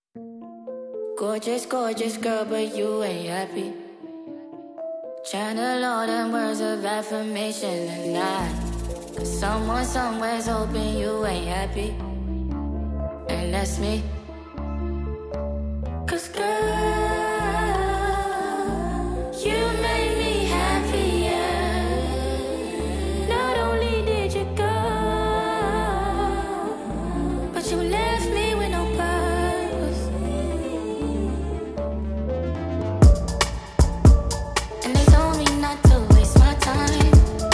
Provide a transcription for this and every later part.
Gorgeous, gorgeous girl, but you ain't happy. Channel all them words of affirmation and cause someone somewhere's hoping you ain't happy. And that's me. Cause girl, you made me happier. Not only did you go, but you left me with no purpose. And they told me not to waste my time.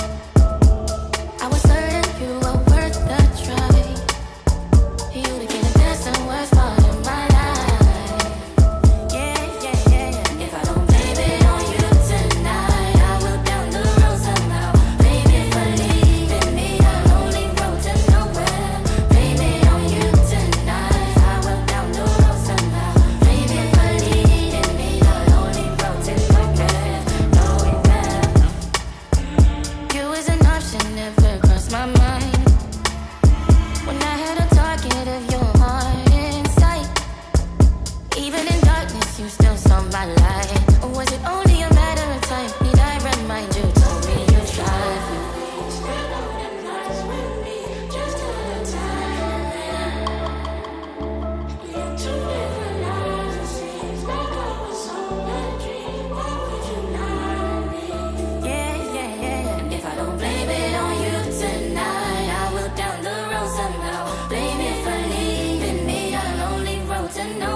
I was certain you were worth the try. You became the best and worst part of my life. Yeah, yeah, yeah, yeah. If I don't blame it on you tonight, I will down the road somehow. Blame it for leaving me a lonely road to nowhere. Blame it on you tonight, I will down the road somehow. Blame it for leading me a lonely road to nowhere. Nowhere. You was an option, never crossed my mind. When I had a target of your heart in sight, even in darkness you still saw my light. Or was it only a matter of time? Need I remind you? Told me you tried me. Spend all the nights with me, just all the time. Lived two different lives, it seems like I was on a dream. Why would you lie to me? Yeah, yeah, yeah, yeah. If I don't blame it on you tonight, I will down the road somehow. Blame it for leaving me a lonely road to nowhere.